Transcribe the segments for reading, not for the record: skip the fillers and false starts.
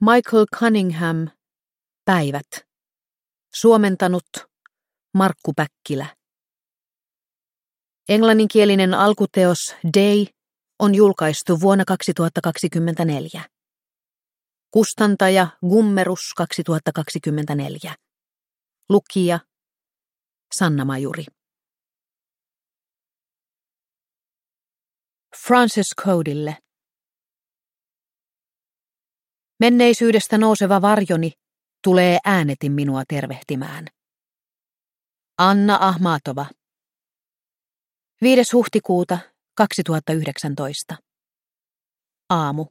Michael Cunningham, Päivät. Suomentanut Markku Päkkilä. Englanninkielinen alkuteos Day on julkaistu vuonna 2024. Kustantaja Gummerus 2024. Lukija Sanna Majuri. Frances Codille. Menneisyydestä nouseva varjoni tulee äänetin minua tervehtimään. Anna Ahmatova. 5. huhtikuuta 2019. Aamu.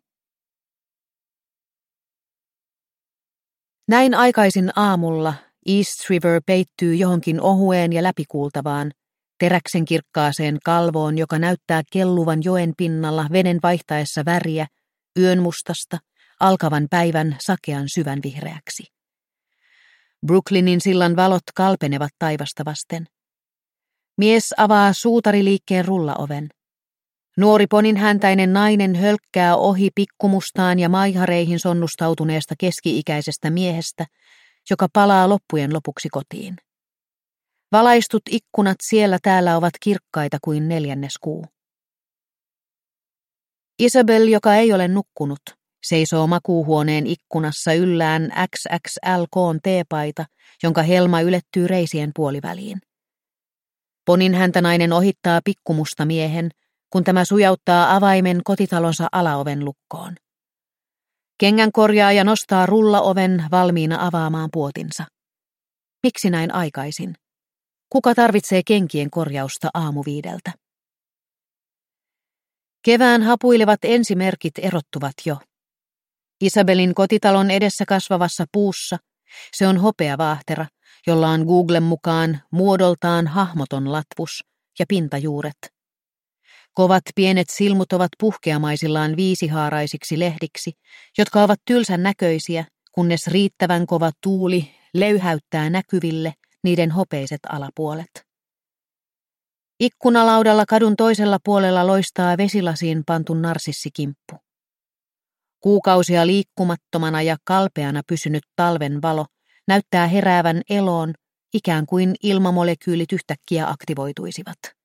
Näin aikaisin aamulla East River peittyy johonkin ohueen ja läpikuultavaan, teräksen kirkkaaseen kalvoon, joka näyttää kelluvan joen pinnalla veden vaihtaessa väriä yönmustasta alkavan päivän sakean syvän vihreäksi. Brooklynin sillan valot kalpenevat taivasta vasten. Mies avaa suutariliikkeen rullaoven. Nuori poninhäntäinen nainen hölkkää ohi pikkumustaan ja maihareihin sonnustautuneesta keski-ikäisestä miehestä, joka palaa loppujen lopuksi kotiin. Valaistut ikkunat siellä täällä ovat kirkkaita kuin 4. kuu. Isabel, joka ei ole nukkunut, seisoo makuuhuoneen ikkunassa yllään XXL-koon teepaita, jonka helma ylettyy reisien puoliväliin. Poninhäntänainen ohittaa pikkumusta miehen, kun tämä sujauttaa avaimen kotitalonsa alaoven lukkoon. Kengänkorjaaja nostaa rullaoven valmiina avaamaan puotinsa. Miksi näin aikaisin? Kuka tarvitsee kenkien korjausta aamu5? Kevään hapuilevat ensimerkit erottuvat jo. Isabelin kotitalon edessä kasvavassa puussa se on hopeavaahtera, jolla on Googlen mukaan muodoltaan hahmoton latvus ja pintajuuret. Kovat pienet silmut ovat puhkeamaisillaan viisihaaraisiksi lehdiksi, jotka ovat tylsän näköisiä, kunnes riittävän kova tuuli löyhäyttää näkyville niiden hopeiset alapuolet. Ikkunalaudalla kadun toisella puolella loistaa vesilasiin pantu narsissikimppu. Kuukausia liikkumattomana ja kalpeana pysynyt talven valo näyttää heräävän eloon, ikään kuin ilmamolekyylit yhtäkkiä aktivoituisivat.